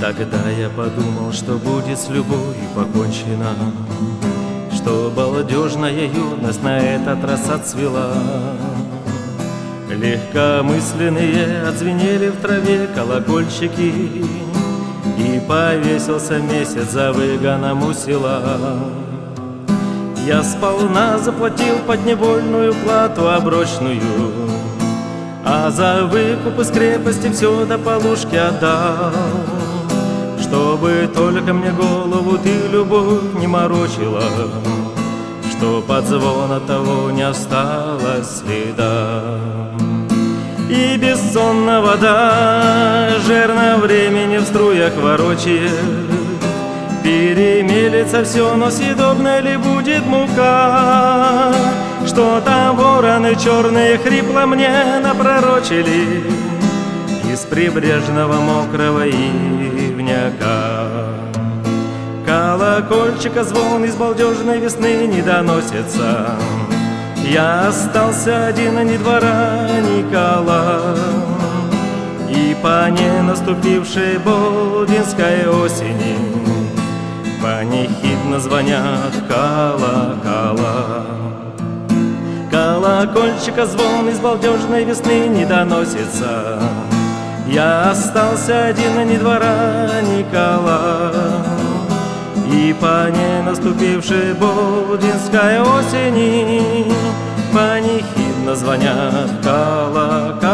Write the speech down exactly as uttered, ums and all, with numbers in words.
Тогда я подумал, что будет с любовью покончено, что балдежная юность на этот раз отцвела. Легкомысленные отзвенели в траве колокольчики, и повесился месяц за выгоном у села. Я сполна заплатил подневольную плату оброчную, а за выкуп из крепости все до полушки отдал, чтобы только мне голову ты, любовь, не морочила, чтоб от звона того не осталось следа. И бессонная вода, жерна времени в струях ворочает, перемелется все, но съедобной ли будет мука? Что там вороны черные хрипло мне напророчили из прибрежного мокрого ивняка. Колокольчика звон из балдежной весны не доносится. Я остался один, а ни двора, ни кола. И по ненаступившей болдинской осени панихидно звонят колокола. Колокольчика звон из балдежной весны не доносится. Я остался один, а ни двора, ни кола. И по ненаступившей болдинской осени панихидно звонят колокола.